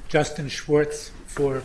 Justin Schwartz for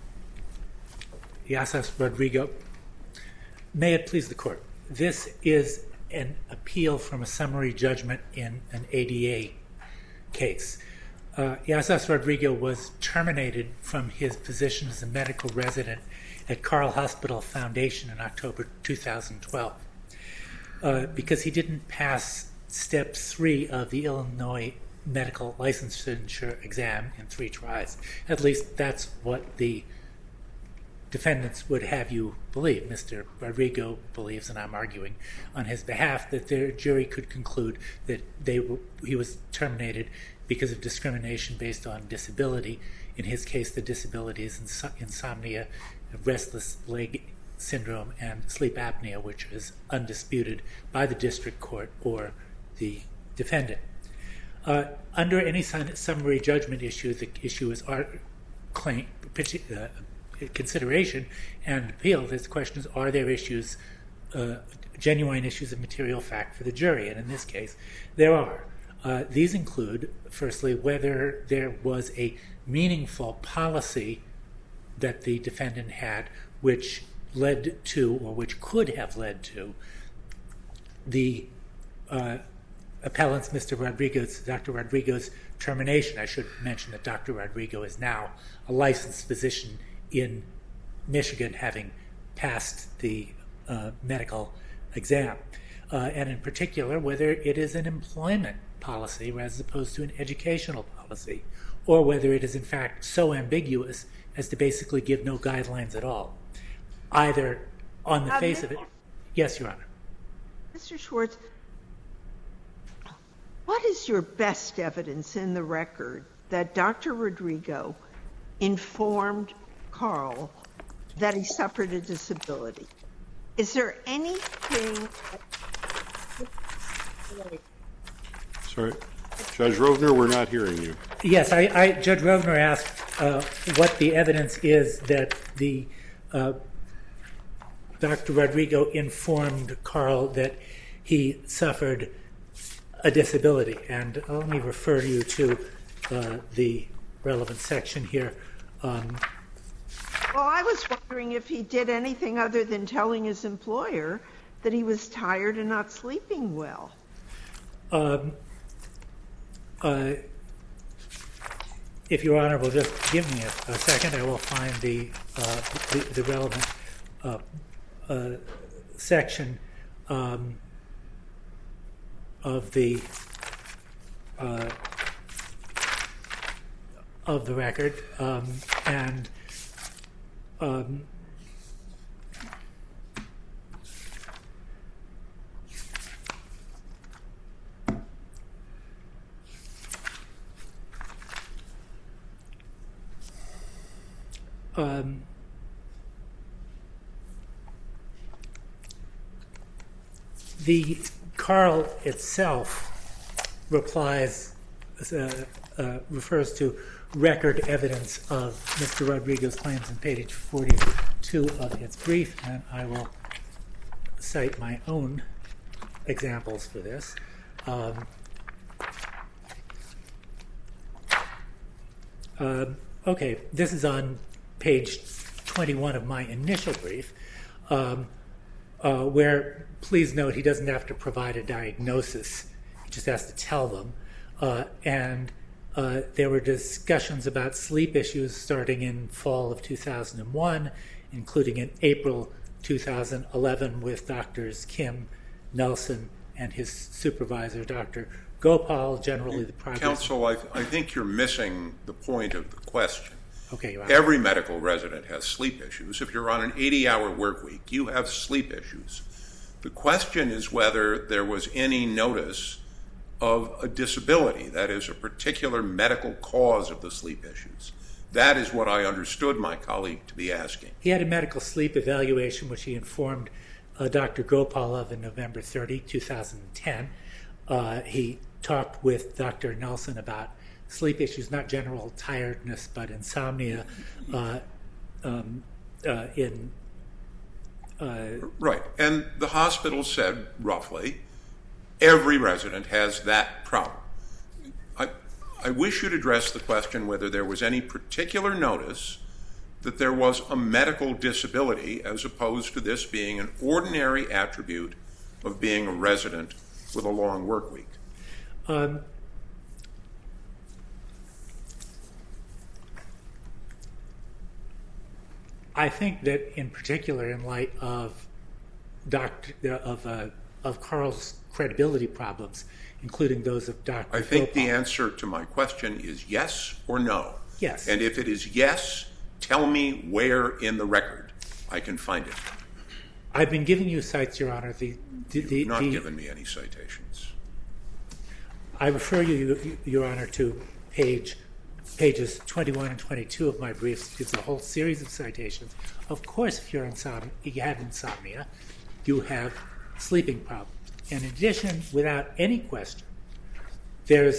Yasas Rodrigo. May it please the Court. This is an appeal from a summary judgment in an ADA case. Yasas Rodrigo was terminated from his position as a medical resident at Carle Hospital Foundation in October 2012 because he didn't pass Step 3 of the Illinois medical licensure exam in 3 tries. At least that's what the defendants would have you believe. Mr. Rodrigo believes, and I'm arguing on his behalf, that their jury could conclude that he was terminated because of discrimination based on disability. In his case, the disability is insomnia, restless leg syndrome, and sleep apnea, which is undisputed by the district court or the defendant. Under any summary judgment issue, the issue is consideration and appeal. The question is, are there issues, genuine issues of material fact for the jury? And in this case, there are. These include, firstly, whether there was a meaningful policy that the defendant had which led to, or which could have led to, the appellant's, Dr. Rodrigo's termination. I should mention that Dr. Rodrigo is now a licensed physician in Michigan, having passed the medical exam. And in particular, whether it is an employment policy as opposed to an educational policy, or whether it is in fact so ambiguous as to basically give no guidelines at all, either on the face of it. Yes, Your Honor. Mr. Schwartz, what is your best evidence in the record that Dr. Rodrigo informed Carle that he suffered a disability? Is there anything... Sorry. Judge Rovner, we're not hearing you. Yes, Judge Rovner asked what the evidence is that the Dr. Rodrigo informed Carle that he suffered a disability. And let me refer you to the relevant section here. Well, I was wondering if he did anything other than telling his employer that he was tired and not sleeping well. If Your Honor will just give me a second, I will find the relevant section of the record, and the Carle itself refers to record evidence of Mr. Rodrigo's claims on page 42 of its brief, and I will cite my own examples for this. Okay, this is on page 21 of my initial brief, where, please note, he doesn't have to provide a diagnosis. He just has to tell them. And there were discussions about sleep issues starting in fall of 2001, including in April 2011 with Drs. Kim, Nelson, and his supervisor, Dr. Gopal, generally the progress... Counsel, I think you're missing the point of the question. Okay, Your Honor. Every medical resident has sleep issues. If you're on an 80-hour work week, you have sleep issues. The question is whether there was any notice of a disability, that is, a particular medical cause of the sleep issues. That is what I understood my colleague to be asking. He had a medical sleep evaluation, which he informed Dr. Gopal of in November 30, 2010. He talked with Dr. Nelson about sleep issues, not general tiredness, but insomnia Right, and the hospital said, roughly, every resident has that problem. I wish you'd address the question whether there was any particular notice that there was a medical disability as opposed to this being an ordinary attribute of being a resident with a long work week. I think that in particular, in light of Carl's credibility problems, including those of Dr. I think the Gopal. answer to my question is yes or no. Yes. And if it is yes, tell me where in the record I can find it. I've been giving you cites, Your Honor. You've not given me any citations. I refer you, Your Honor, to pages 21 and 22 of my briefs. It's a whole series of citations. Of course, if you have insomnia, you have sleeping problems. In addition, without any question, there's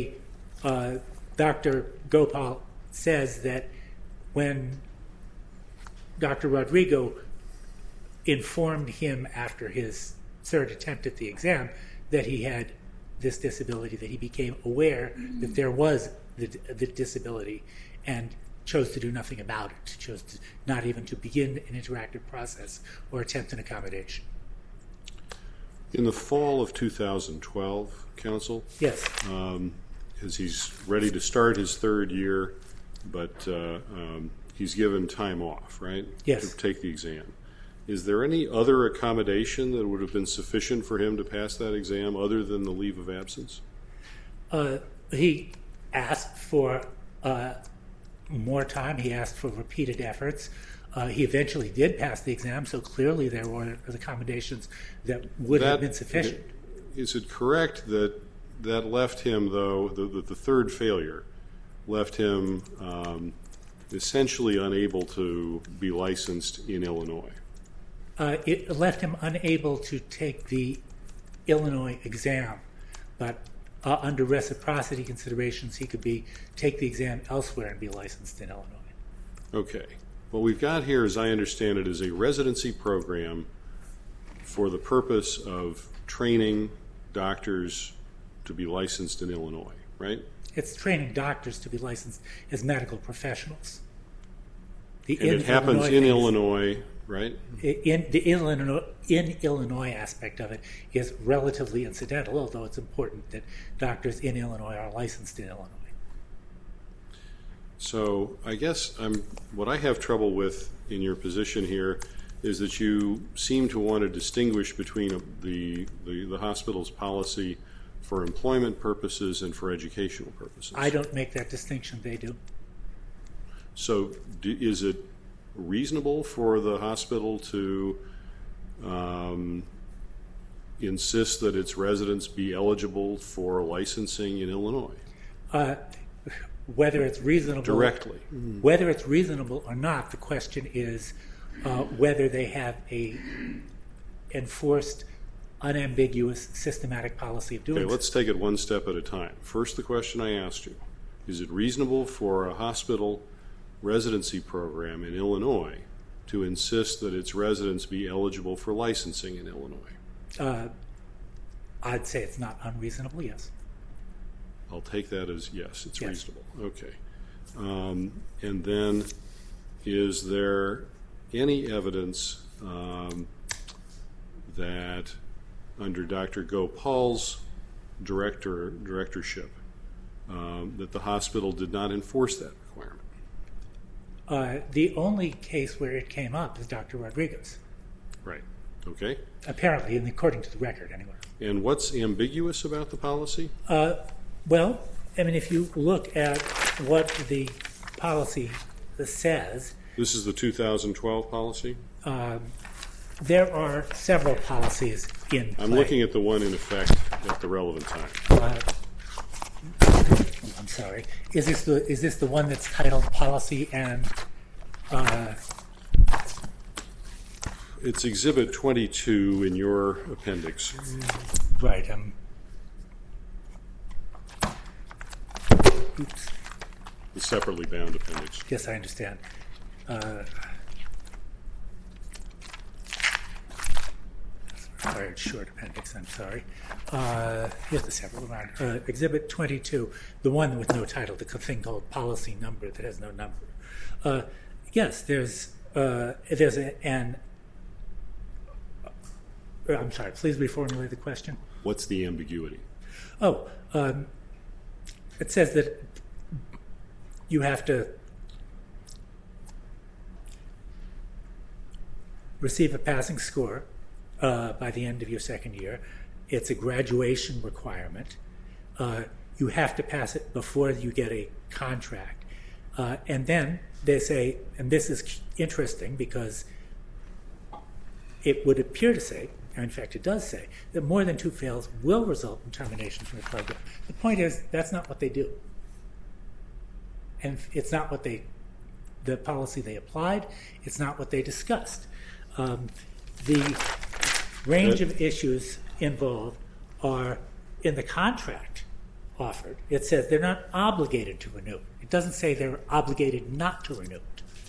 Dr. Gopal says that when Dr. Rodrigo informed him after his third attempt at the exam that he had this disability, that he became aware that there was the disability and chose to do nothing about it, chose to not even to begin an interactive process or attempt an accommodation. In the fall of 2012, counsel, Yes. as he's ready to start his third year, but he's given time off, right? Yes. To take the exam. Is there any other accommodation that would have been sufficient for him to pass that exam other than the leave of absence? He asked for more time. He asked for repeated efforts. He eventually did pass the exam, so clearly there were accommodations that would have been sufficient. Is it correct that that left him, though, the third failure left him essentially unable to be licensed in Illinois? It left him unable to take the Illinois exam, but under reciprocity considerations, he could take the exam elsewhere and be licensed in Illinois. Okay. What we've got here, as I understand it, is a residency program for the purpose of training doctors to be licensed in Illinois, right? It's training doctors to be licensed as medical professionals. And it happens in Illinois, right? In Illinois aspect of it is relatively incidental, although it's important that doctors in Illinois are licensed in Illinois. So I guess what I have trouble with in your position here is that you seem to want to distinguish between the hospital's policy for employment purposes and for educational purposes. I don't make that distinction. They do. So is it reasonable for the hospital to insist that its residents be eligible for licensing in Illinois? Whether it's reasonable Directly. Whether it's reasonable or not, the question is whether they have a enforced, unambiguous, systematic policy of doing so. Okay, let's take it one step at a time. First, the question I asked you: is it reasonable for a hospital residency program in Illinois to insist that its residents be eligible for licensing in Illinois? I'd say it's not unreasonable. Yes. I'll take that as yes, it's Yes. reasonable. Okay. And then is there any evidence that under Dr. Gopal's directorship that the hospital did not enforce that requirement? The only case where it came up is Dr. Rodriguez. Right. Okay. Apparently, and according to the record, anyway. And what's ambiguous about the policy? Well, I mean, if you look at what the policy says, This is the 2012 policy? there are several policies in play. I'm looking at the one in effect at the relevant time. I'm sorry. Is this the one that's titled Policy and? It's Exhibit 22 in your appendix. Right. Oops. The separately bound appendix. Yes, I understand. required short appendix, I'm sorry. Here's the several around. Exhibit 22, the one with no title, the thing called policy number that has no number. Yes, there's an... I'm sorry, please reformulate the question. What's the ambiguity? It says that you have to receive a passing score by the end of your second year. It's a graduation requirement. You have to pass it before you get a contract. And then they say, and this is interesting because it would appear to say, and in fact it does say, that more than 2 fails will result in termination from the program. The point is, that's not what they do. And it's not what the policy they applied, it's not what they discussed. The range of issues involved are in the contract offered. It says they're not obligated to renew. It doesn't say they're obligated not to renew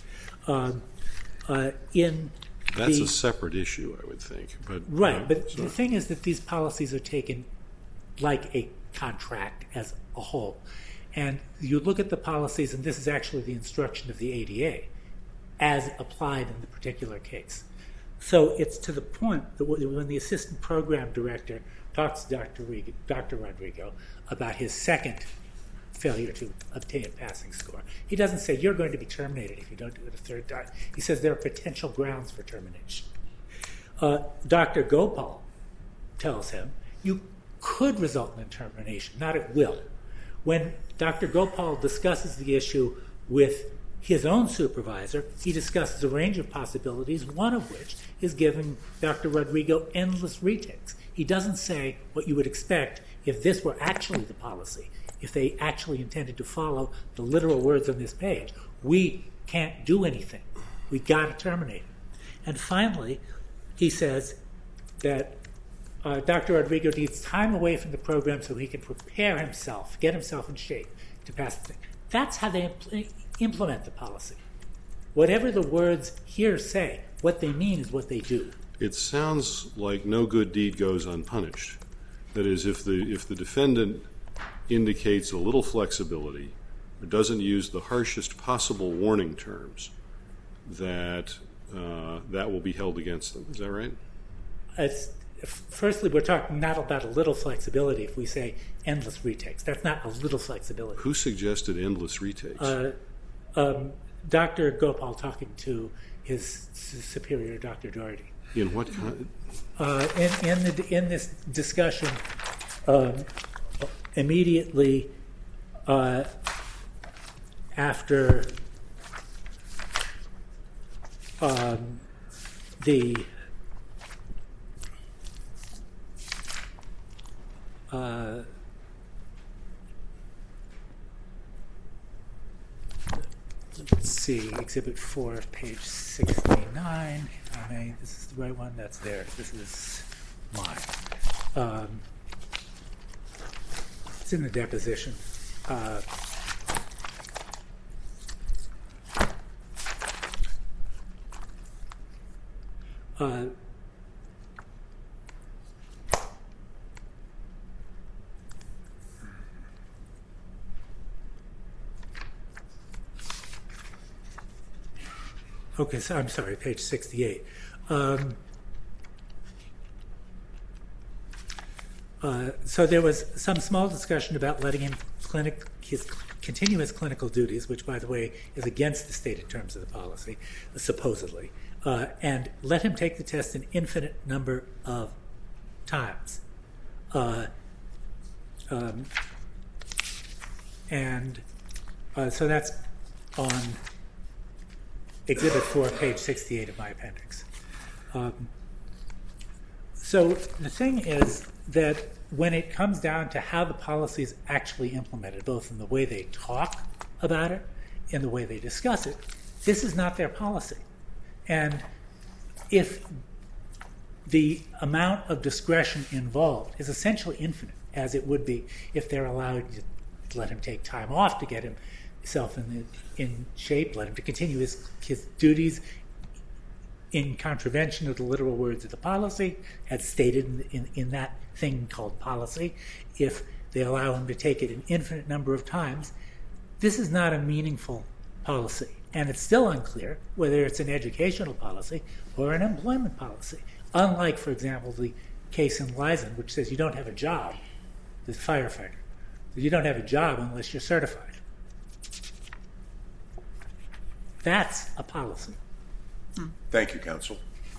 it. That's a separate issue, I would think. Right, but the thing is that these policies are taken like a contract as a whole. And you look at the policies, and this is actually the instruction of the ADA, as applied in the particular case. So it's to the point that when the assistant program director talks to Dr. Rodrigo about his second failure to obtain a passing score, he doesn't say, you're going to be terminated if you don't do it a third time. He says there are potential grounds for termination. Dr. Gopal tells him, you could result in termination, not it will. When Dr. Gopal discusses the issue with his own supervisor, he discusses a range of possibilities, one of which is giving Dr. Rodrigo endless retakes. He doesn't say what you would expect if this were actually the policy, if they actually intended to follow the literal words on this page. We can't do anything. We got to terminate him. And finally, he says that Dr. Rodrigo needs time away from the program so he can prepare himself, get himself in shape to pass the thing. That's how they implement the policy. Whatever the words here say, what they mean is what they do. It sounds like no good deed goes unpunished. That is, if the defendant indicates a little flexibility or doesn't use the harshest possible warning terms, that will be held against them. Is that right? Firstly, we're talking not about a little flexibility if we say endless retakes. That's not a little flexibility. Who suggested endless retakes? Dr. Gopal talking to his superior, Dr. Doherty. In what kind? In this discussion, immediately after the let's see, Exhibit 4, page 69. If I may, this is the right one. That's there. This is mine. It's in the deposition. Okay, so I'm sorry, page 68. So there was some small discussion about letting him continue his clinical duties, which, by the way, is against the stated terms of the policy, supposedly, and let him take the test an infinite number of times. So that's on Exhibit 4, page 68 of my appendix. So the thing is that when it comes down to how the policy is actually implemented, both in the way they talk about it and the way they discuss it, this is not their policy. And if the amount of discretion involved is essentially infinite, as it would be if they're allowed to let him take time off to get himself in shape, let him to continue his duties in contravention of the literal words of the policy, as stated in that thing called policy, if they allow him to take it an infinite number of times, this is not a meaningful policy. And it's still unclear whether it's an educational policy or an employment policy. Unlike, for example, the case in Lyson, which says you don't have a job as a firefighter. You don't have a job unless you're certified. That's a policy. Thank you, counsel.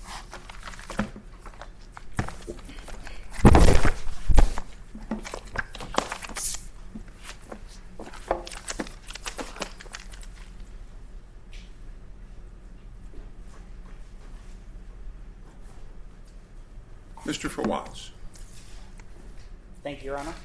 Mr. Fawaz. Thank you, Your Honor.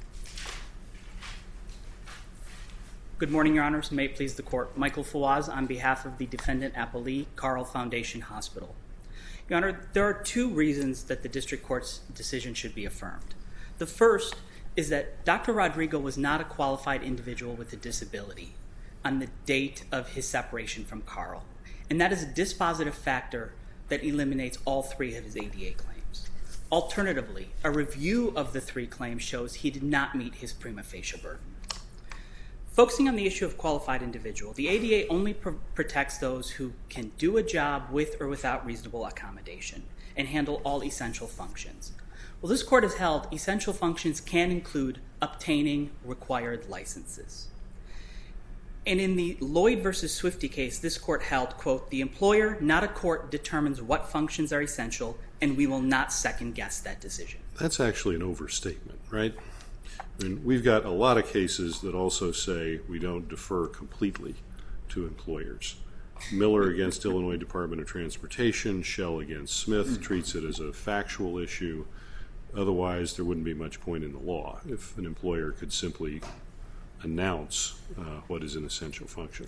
Good morning, Your Honors. May it please the Court. Michael Fawaz on behalf of the defendant Appellee, Carle Foundation Hospital. Your Honor, there are two reasons that the district court's decision should be affirmed. The first is that Dr. Rodrigo was not a qualified individual with a disability on the date of his separation from Carle, and that is a dispositive factor that eliminates all three of his ADA claims. Alternatively, a review of the three claims shows he did not meet his prima facie burden. Focusing on the issue of qualified individual, the ADA only protects those who can do a job with or without reasonable accommodation and handle all essential functions. Well, this court has held essential functions can include obtaining required licenses. And in the Lloyd versus Swifty case, this court held, quote, "The employer, not a court, determines what functions are essential, and we will not second guess that decision." That's actually an overstatement, right? I mean, we've got a lot of cases that also say we don't defer completely to employers. Miller against Illinois Department of Transportation, Shell against Smith treats it as a factual issue. Otherwise, there wouldn't be much point in the law if an employer could simply announce what is an essential function.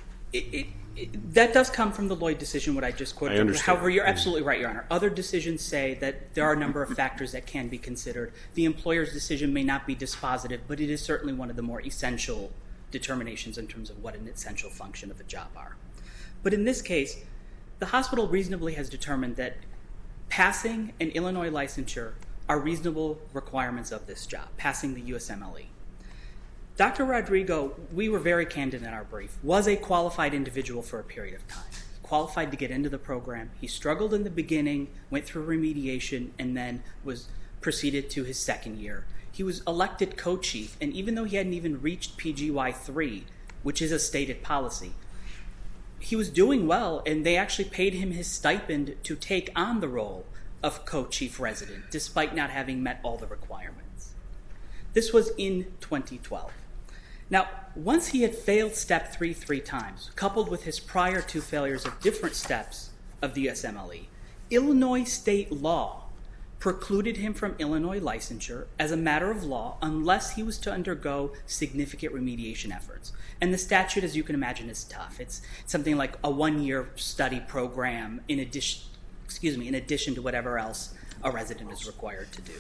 That does come from the Lloyd decision, what I just quoted. I understand. However, you're absolutely right, Your Honor. Other decisions say that there are a number of factors that can be considered. The employer's decision may not be dispositive, but it is certainly one of the more essential determinations in terms of what an essential function of a job are. But in this case, the hospital reasonably has determined that passing an Illinois licensure are reasonable requirements of this job, passing the USMLE. Dr. Rodrigo, we were very candid in our brief, was a qualified individual for a period of time, qualified to get into the program. He struggled in the beginning, went through remediation, and then was proceeded to his second year. He was elected co-chief, and even though he hadn't even reached PGY 3, which is a stated policy, he was doing well, and they actually paid him his stipend to take on the role of co-chief resident, despite not having met all the requirements. This was in 2012. Now, once he had failed step 3 3 times, coupled with his prior two failures of different steps of the USMLE, Illinois state law precluded him from Illinois licensure as a matter of law unless he was to undergo significant remediation efforts. And the statute, as you can imagine, is tough. It's something like a 1-year study program in addition to whatever else a resident is required to do.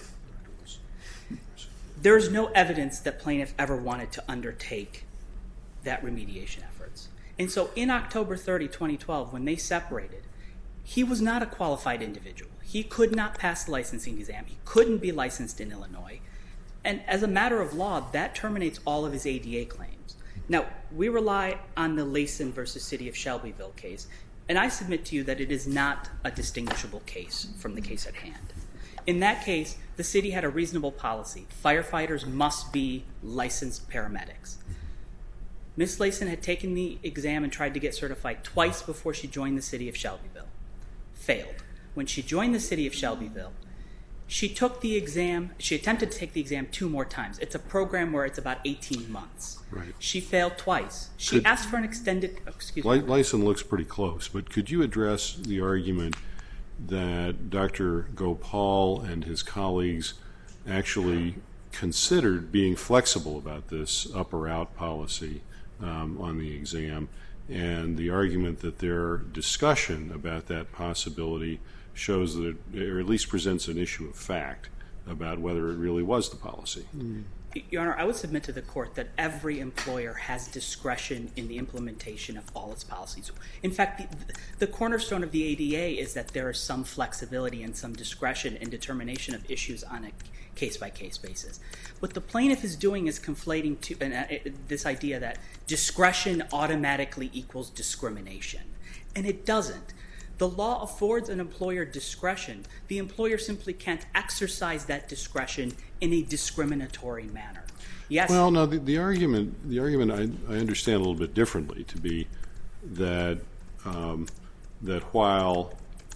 There is no evidence that plaintiff ever wanted to undertake that remediation efforts. And so in October 30, 2012, when they separated, he was not a qualified individual. He could not pass the licensing exam. He couldn't be licensed in Illinois. And as a matter of law, that terminates all of his ADA claims. Now, we rely on the Layson versus City of Shelbyville case, and I submit to you that it is not a distinguishable case from the case at hand. In that case, the city had a reasonable policy. Firefighters must be licensed paramedics. Ms. Layson had taken the exam and tried to get certified twice before she joined the City of Shelbyville. Failed. When she joined the City of Shelbyville, she took the exam. She attempted to take the exam 2 more times. It's a program where it's about 18 months. Right. She failed twice. She asked for an extended, Lyson looks pretty close, but could you address the argument that Dr. Gopal and his colleagues actually considered being flexible about this up or out policy on the exam, and the argument that their discussion about that possibility shows that it, or at least presents an issue of fact about whether it really was the policy? Your Honor, I would submit to the court that every employer has discretion in the implementation of all its policies. In fact, the cornerstone of the ADA is that there is some flexibility and some discretion in determination of issues on a case-by-case basis. What the plaintiff is doing is conflating this idea that discretion automatically equals discrimination, and it doesn't. The law affords an employer discretion. The employer simply can't exercise that discretion in a discriminatory manner. Yes. Well, no, the argument I understand a little bit differently to be that that while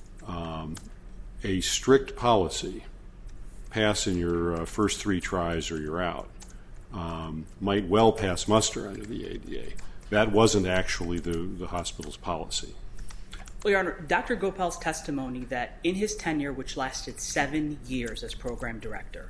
a strict policy, pass in your first 3 tries or you're out, might well pass muster under the ADA, that wasn't actually the hospital's policy. Well, Your Honor, Dr. Gopal's testimony that in his tenure, which lasted 7 years as program director,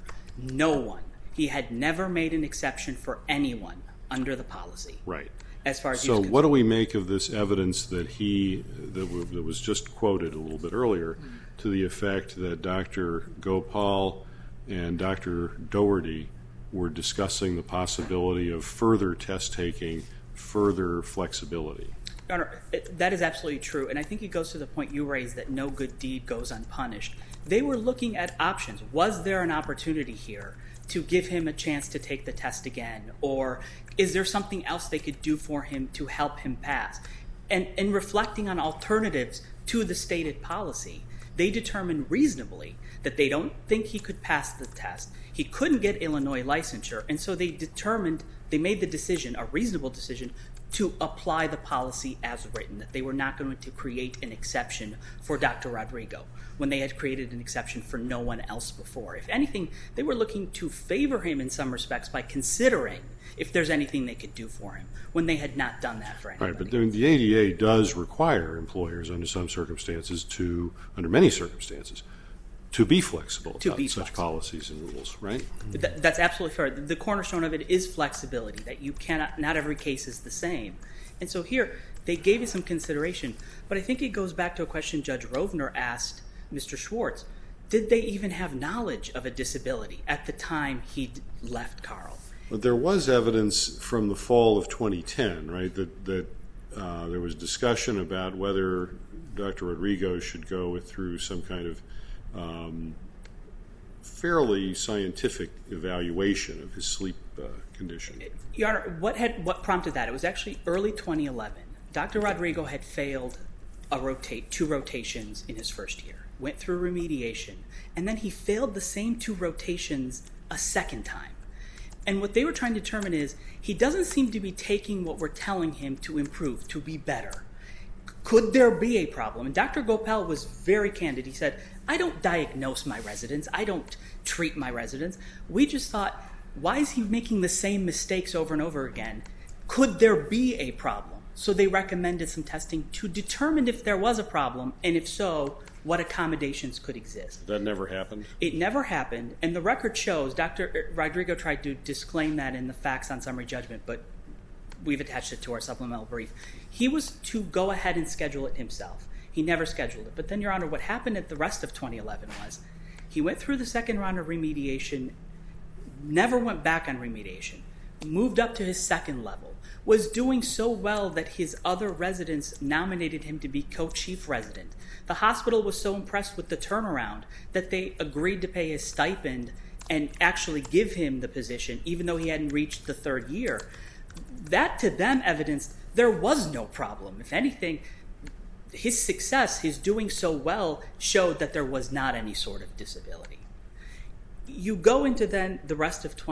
he had never made an exception for anyone under the policy. Right. As far as so what do we make of this evidence that that was just quoted a little bit earlier, to the effect that Dr. Gopal and Dr. Doherty were discussing the possibility of further test taking, further flexibility? Your Honor, that is absolutely true, and I think it goes to the point you raised that no good deed goes unpunished. They were looking at options. Was there an opportunity here to give him a chance to take the test again, or is there something else they could do for him to help him pass? And in reflecting on alternatives to the stated policy, they determined reasonably that they don't think he could pass the test. He couldn't get Illinois licensure, and so they made the decision, a reasonable decision, to apply the policy as written, that they were not going to create an exception for Dr. Rodrigo when they had created an exception for no one else before. If anything, they were looking to favor him in some respects by considering if there's anything they could do for him when they had not done that for anybody. Right, but the ADA does require employers under some circumstances under many circumstances, to be flexible about such policies and rules, right? That's absolutely fair. The cornerstone of it is flexibility, that you cannot, not every case is the same. And so here, they gave you some consideration, but I think it goes back to a question Judge Rovner asked Mr. Schwartz. Did they even have knowledge of a disability at the time he left Carl? But there was evidence from the fall of 2010, right, that there was discussion about whether Dr. Rodrigo should go through some kind of fairly scientific evaluation of his sleep condition. Your Honor, what prompted that? It was actually early 2011. Dr. Rodrigo had failed 2 rotations in his first year, went through remediation, and then he failed the same 2 rotations a second time. And what they were trying to determine is, he doesn't seem to be taking what we're telling him to improve, to be better. Could there be a problem? And Dr. Gopal was very candid. He said, I don't diagnose my residents. I don't treat my residents. We just thought, why is he making the same mistakes over and over again? Could there be a problem? So they recommended some testing to determine if there was a problem, and if so, what accommodations could exist. That never happened? It never happened, and the record shows, Dr. Rodrigo tried to disclaim that in the facts on summary judgment, but we've attached it to our supplemental brief. He was to go ahead and schedule it himself. He never scheduled it. But then, Your Honor, what happened at the rest of 2011 was he went through the second round of remediation, never went back on remediation, moved up to his second level, was doing so well that his other residents nominated him to be co-chief resident. The hospital was so impressed with the turnaround that they agreed to pay his stipend and actually give him the position, even though he hadn't reached the 3rd year. That, to them, evidenced there was no problem. If anything, his success, his doing so well, showed that there was not any sort of disability. You go into then the rest of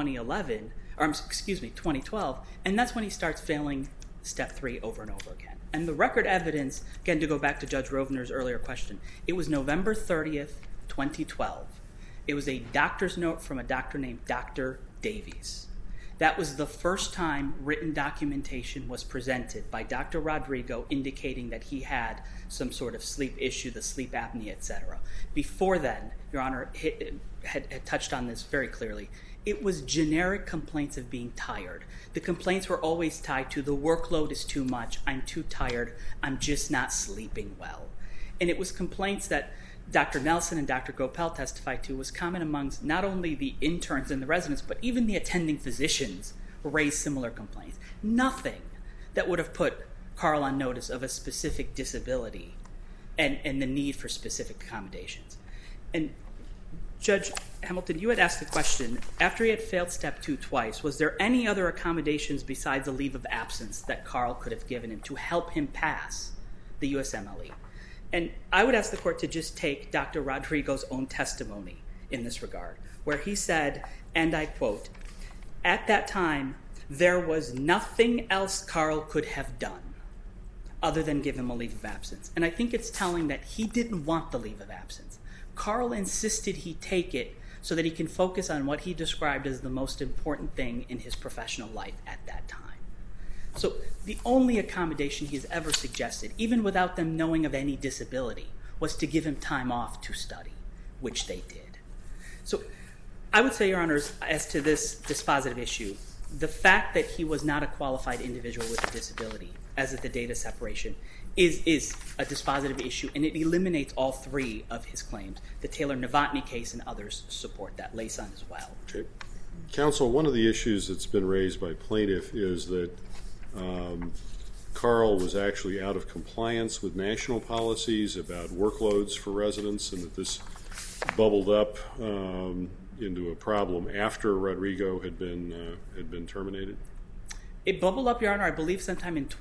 2012, and that's when he starts failing step 3 over and over again. And the record evidence, again, to go back to Judge Rovner's earlier question, it was November 30th, 2012. It was a doctor's note from a doctor named Dr. Davies. That was the first time written documentation was presented by Dr. Rodrigo indicating that he had some sort of sleep issue, the sleep apnea, etc. Before then, Your Honor had touched on this very clearly. It was generic complaints of being tired. The complaints were always tied to the workload is too much, I'm too tired, I'm just not sleeping well. And it was complaints that Dr. Nelson and Dr. Gopel testified to was common amongst not only the interns and the residents, but even the attending physicians raised similar complaints. Nothing that would have put Carl on notice of a specific disability and the need for specific accommodations. And Judge Hamilton, you had asked the question, after he had failed Step 2 twice, was there any other accommodations besides a leave of absence that Carl could have given him to help him pass the USMLE? And I would ask the court to just take Dr. Rodrigo's own testimony in this regard, where he said, and I quote, "At that time, there was nothing else Carl could have done other than give him a leave of absence." And I think it's telling that he didn't want the leave of absence. Carl insisted he take it so that he can focus on what he described as the most important thing in his professional life at that time. So the only accommodation he has ever suggested, even without them knowing of any disability, was to give him time off to study, which they did. So I would say, Your Honors, as to this dispositive issue, the fact that he was not a qualified individual with a disability as of the date of separation is a dispositive issue, and it eliminates all three of his claims. The Taylor-Novotny case and others support that, Layson as well. Okay. Counsel, one of the issues that's been raised by plaintiff is that Carl was actually out of compliance with national policies about workloads for residents, and that this bubbled up into a problem after Rodrigo had been terminated. It bubbled up, Your Honor, I believe sometime in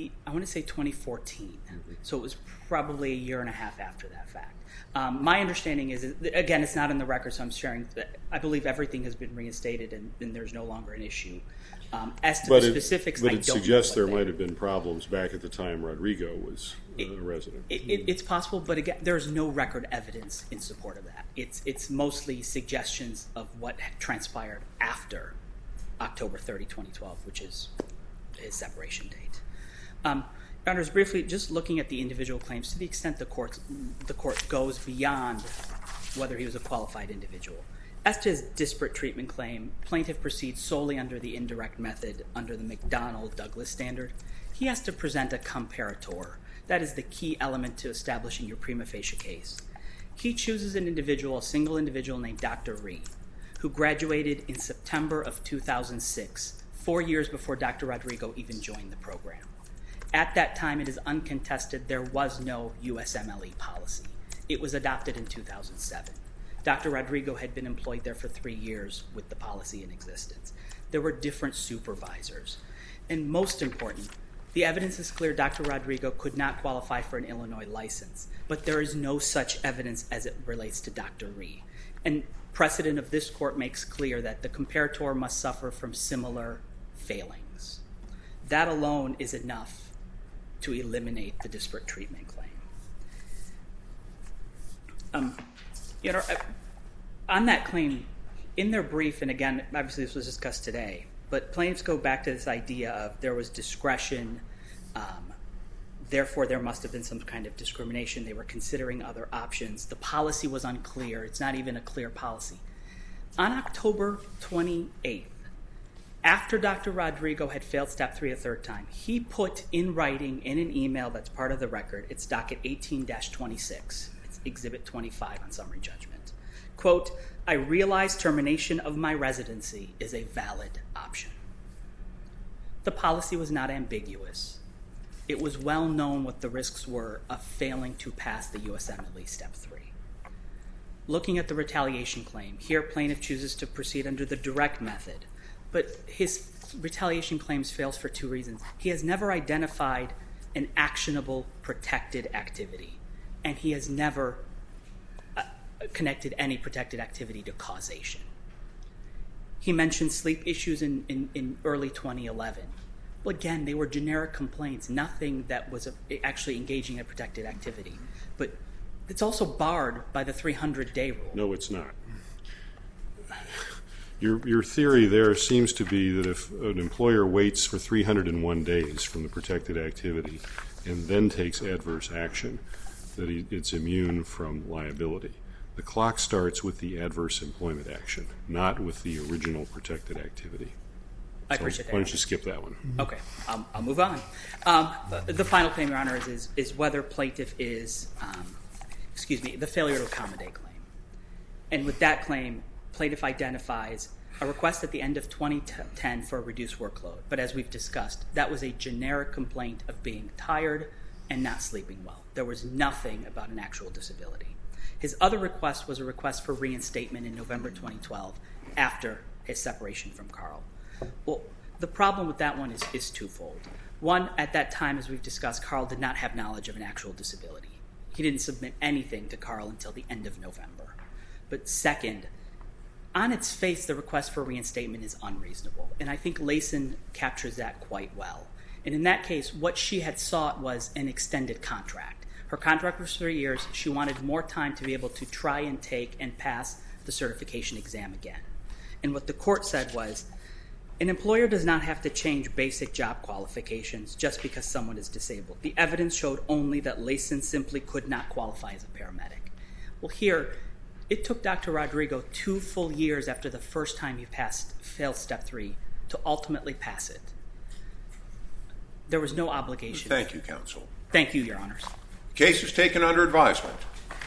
2014. Mm-hmm. So it was probably a year and a half after that fact. My understanding is, again, it's not in the record, so I'm sharing that I believe everything has been reinstated and there's no longer an issue. As to the specifics, I don't know. But it suggests there might have been problems back at the time Rodrigo was a resident. It's possible, but again, there's no record evidence in support of that. It's mostly suggestions of what transpired after October 30, 2012, which is his separation date. Your Honors, briefly, just looking at the individual claims, to the extent the court goes beyond whether he was a qualified individual. As to his disparate treatment claim, plaintiff proceeds solely under the indirect method under the McDonnell-Douglas standard. He has to present a comparator. That is the key element to establishing your prima facie case. He chooses an individual, a single individual named Dr. Rhee, who graduated in September of 2006, 4 years before Dr. Rodrigo even joined the program. At that time, it is uncontested, there was no USMLE policy. It was adopted in 2007. Dr. Rodrigo had been employed there for 3 years with the policy in existence. There were different supervisors. And most important, the evidence is clear Dr. Rodrigo could not qualify for an Illinois license, but there is no such evidence as it relates to Dr. Rhee. And precedent of this court makes clear that the comparator must suffer from similar failings. That alone is enough to eliminate the disparate treatment claim. On that claim, in their brief, and again, obviously this was discussed today, but plaintiffs go back to this idea of there was discretion, therefore there must have been some kind of discrimination. They were considering other options. The policy was unclear. It's not even a clear policy. On October 28th, after Dr. Rodrigo had failed Step 3 a third time, he put in writing in an email that's part of the record, it's docket 18-26, it's Exhibit 25 on summary judgment. Quote, "I realize termination of my residency is a valid option." The policy was not ambiguous. It was well known what the risks were of failing to pass the USMLE Step 3. Looking at the retaliation claim, here plaintiff chooses to proceed under the direct method, but his retaliation claims fails for 2 reasons. He has never identified an actionable protected activity, and he has never connected any protected activity to causation. He mentioned sleep issues in early 2011. Well, again, they were generic complaints, nothing that was actually engaging in a protected activity. But it's also barred by the 300-day rule. No, it's not. Your theory there seems to be that if an employer waits for 301 days from the protected activity and then takes adverse action, that it's immune from liability. The clock starts with the adverse employment action, not with the original protected activity. I appreciate that. Why don't you skip that one? Okay, I'll move on. The final claim, Your Honor, is whether plaintiff is the failure to accommodate claim. And with that claim, plaintiff identifies a request at the end of 2010 for a reduced workload. But as we've discussed, that was a generic complaint of being tired and not sleeping well. There was nothing about an actual disability. His other request was a request for reinstatement in November 2012 after his separation from Carl. Well, the problem with that one is twofold. One, at that time, as we've discussed, Carl did not have knowledge of an actual disability. He didn't submit anything to Carl until the end of November. But second, on its face, the request for reinstatement is unreasonable. And I think Layson captures that quite well. And in that case, what she had sought was an extended contract. Her contract was 3 years. She wanted more time to be able to try and take and pass the certification exam again. And what the court said was, an employer does not have to change basic job qualifications just because someone is disabled. The evidence showed only that Layson simply could not qualify as a paramedic. Well, here, it took Dr. Rodrigo 2 full years after the first time he failed Step 3 to ultimately pass it. There was no obligation. Thank you, counsel. Thank you, Your Honors. Case is taken under advisement.